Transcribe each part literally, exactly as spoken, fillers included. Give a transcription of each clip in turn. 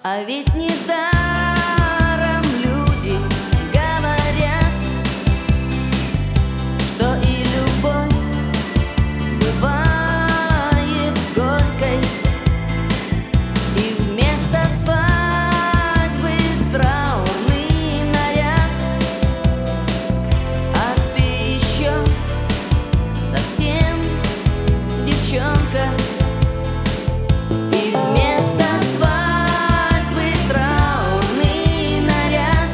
А ведь недаром люди говорят, что и любовь бывает горькой, и вместо свадьбы траурный наряд. А ты еще совсем девчонка, и вместо свадьбы траурный наряд.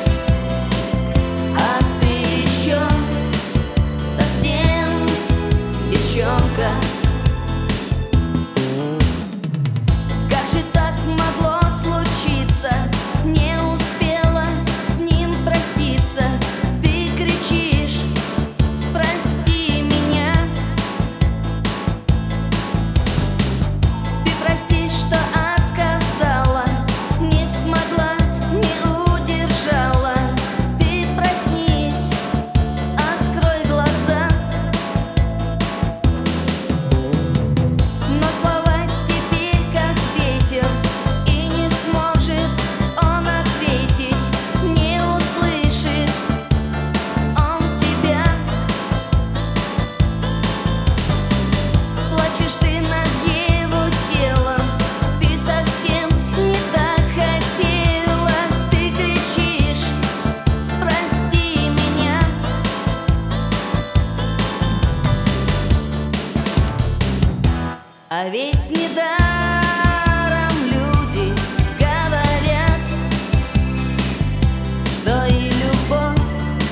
А ты еще совсем девчонка. Как же так могло случиться? Не успела с ним проститься. Ты кричишь: прости меня. Ты простишь, что отказала, не смогла, не удержала. Ты проснись, открой глаза. Но слова теперь как ветер, и не сможет он ответить, не услышит он тебя. Плачешь ты над его телом, ты совсем не так хотела. Ты кричишь: прости меня. А ведь недаром люди говорят, что и любовь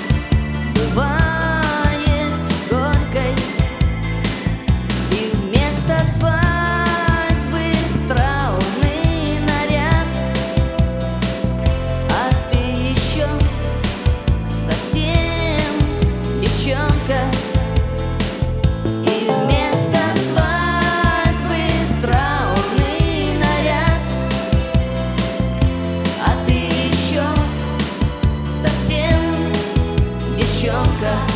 бывает горькой, и вместо свадьбы траурный наряд. А ты еще совсем девчонка, и вместо свадьбы траурный наряд. А ты еще совсем девчонка.